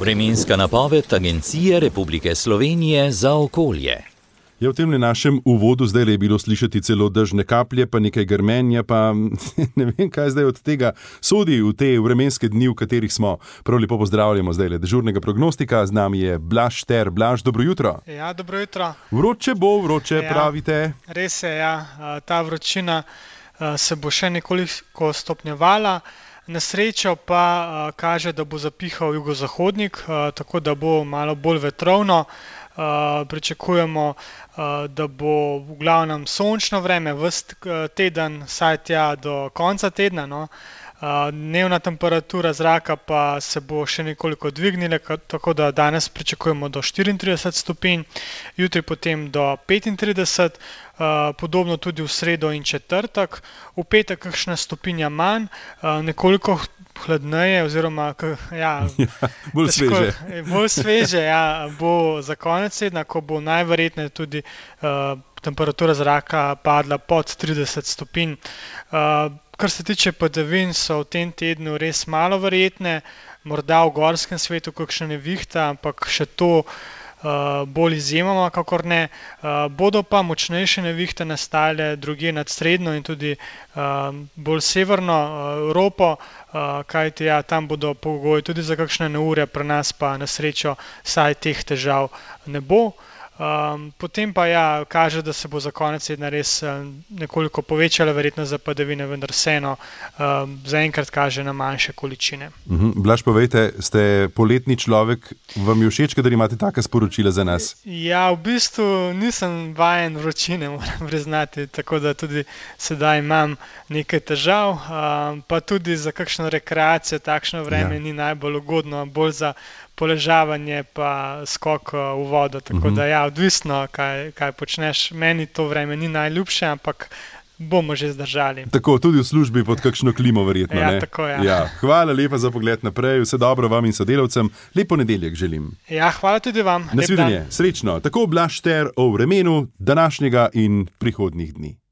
Vremenska napoved Agencije Republike Slovenije za okolje. V tem našem uvodu zdaj je bilo slišati celo dežne kaplje, pa nekaj grmenja, pa ne vem, kaj zdaj od tega sodi v te vremenske dni, v katerih smo. Prav lepo pozdravljamo zdaj dežurnega prognostika, z nami je Blaž Šter. Blaž, dobro jutro. Ja, dobro jutro. Vroče bo, vroče, pravite. Res je, ja. Ta vročina se bo še nekoliko stopnjevala. Na srečo pa kaže, da bo zapihal jugozahodnik, tako da bo malo bolj vetrovno. Pričakujemo, da bo v glavnem sončno vreme ves teden, saj tja do konca tedna. Dnevna temperatura zraka pa se bo še nekoliko dvignila, tako da danes pričakujemo do 34 stopinj, jutri potem do 35, podobno tudi v sredo in četrtek, v petek kakšna stopinja manj, nekoliko hladneje oziroma bolj sveže. Bolj sveže bo za konec tedna, ko bo najverjetneje tudi temperatura zraka padla pod 30 stopinj. Kar se tiče padavin, so v tem tednu res malo verjetne, morda v gorskem svetu kakšna nevihta, ampak še to bolj izjemoma, kakor ne. Bodo pa močnejše nevihte nastale drugje nad srednjo in tudi bolj severno Evropo, kajti tam bodo pogoji tudi za kakšne neurja, pri nas pa na srečo saj teh težav ne bo. Potem pa kaže, da se bo za konec tedna res nekoliko povečala verjetnost za padavine, vendar vseeno zaenkrat kaže na manjše količine. Blaž, povejte, ste poletni človek, vam je všeč, kadar imate taka sporočila za nas? Ja, v bistvu nisem vajen vročine, moram priznati, tako da tudi sedaj imam nekaj težav, pa tudi za kakšno rekreacijo takšno vreme ni najbolj ugodno, bolj za poležavanje pa skok v vodo, tako da odvisno, kaj počneš. Meni to vreme ni najljubše, ampak bomo že zdržali. Tako, tudi v službi pod kakšno klimo verjetno, ne? Tako, Hvala lepa za pogled naprej, vse dobro vam in sodelavcem, lep ponedeljek želim. Hvala tudi vam. Nasvidenje, srečno. Tako Blaž Šter o vremenu današnjega in prihodnjih dni.